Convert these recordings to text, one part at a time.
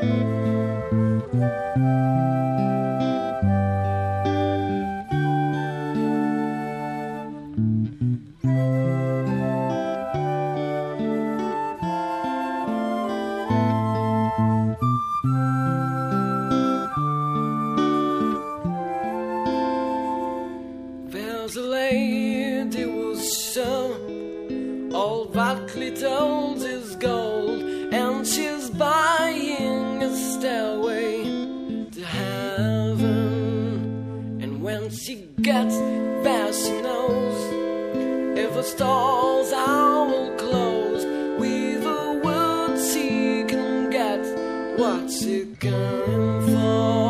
There's a lady who's so all that glitters is gold, and she's buying a stairway to heaven. And when she gets there, she knows if the stores are all closed, with a word she can get what she came for.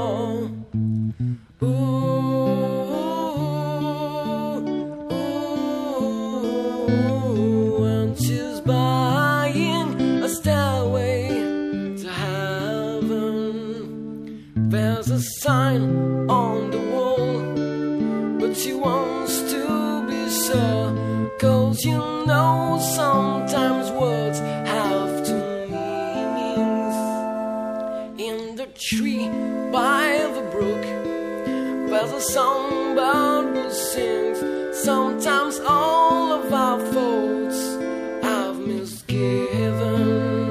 And she's buying a stairway to heaven. There's a sign on the wall, but she wants to be sure, 'cause you know sometimes words have two meanings. In the tree by the brook, there's a songbird who sings. Sometimes all of our thoughts I've misgiven.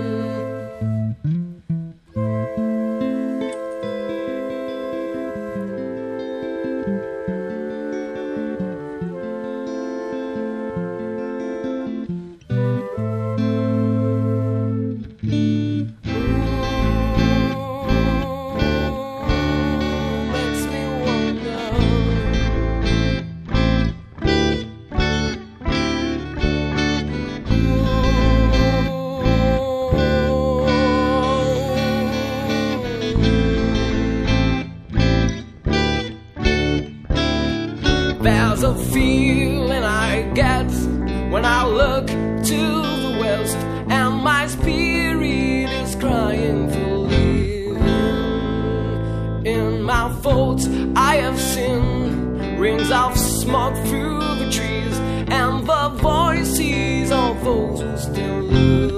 There's a feeling I get when I look to the west, and my spirit is crying for living. In my thoughts I have seen rings of smoke through the trees, and the voices of those who still looking.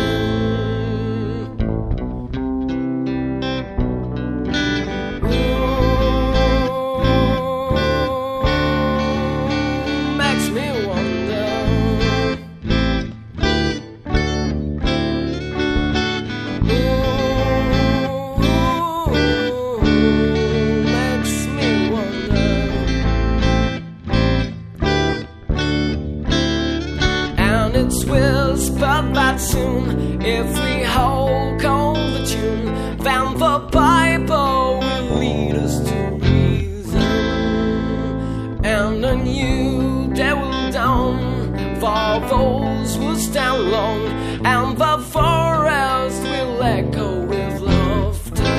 It's whispered that soon, if we hold the tune, then the piper will lead us to reason. And a new day will dawn for those who stand long, and the forest will echo with laughter.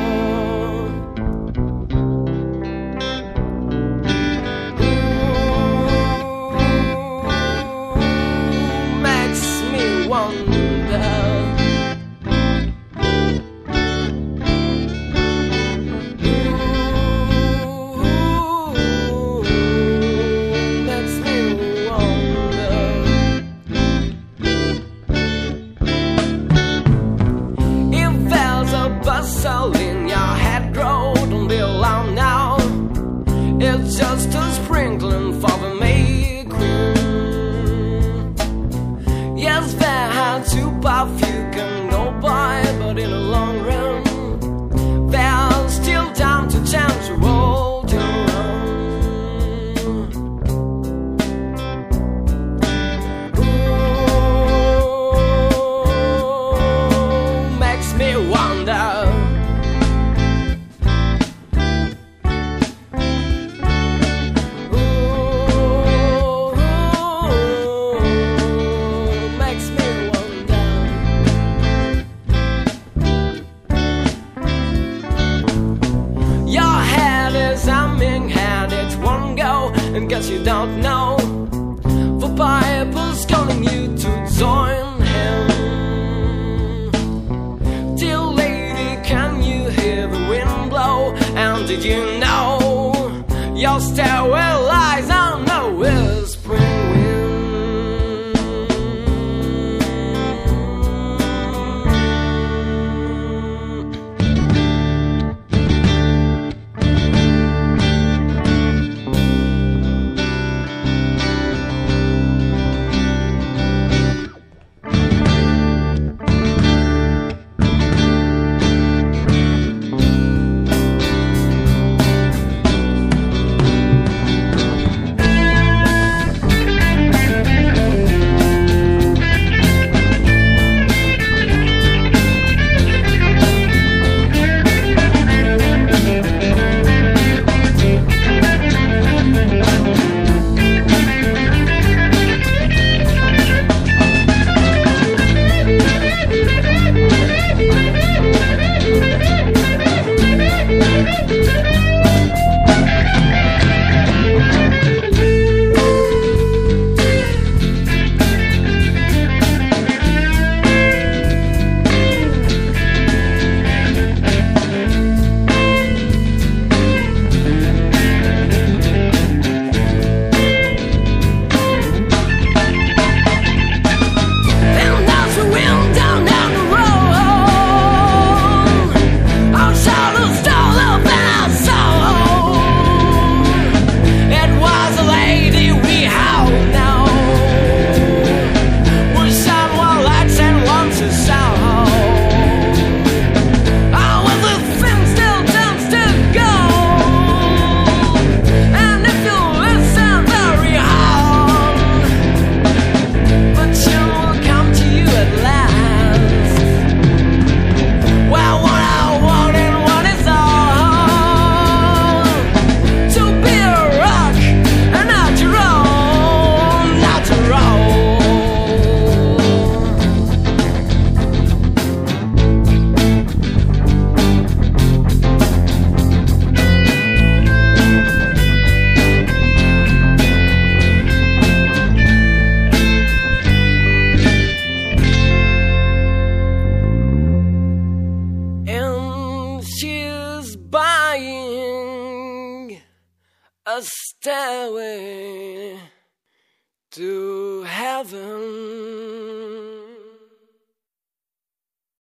In your head, grow, don't be alarmed now. It's just a sprinkling for the May Queen. Yes, there are two paths you can go by, but in the long run, there's still time to change the world around. Ooh, makes me wonder. And guess you don't know, the Bible's calling you to join him. Dear lady, can you hear the wind blow? And did you know your stairway lies on the whispering wind? a stairway to heaven.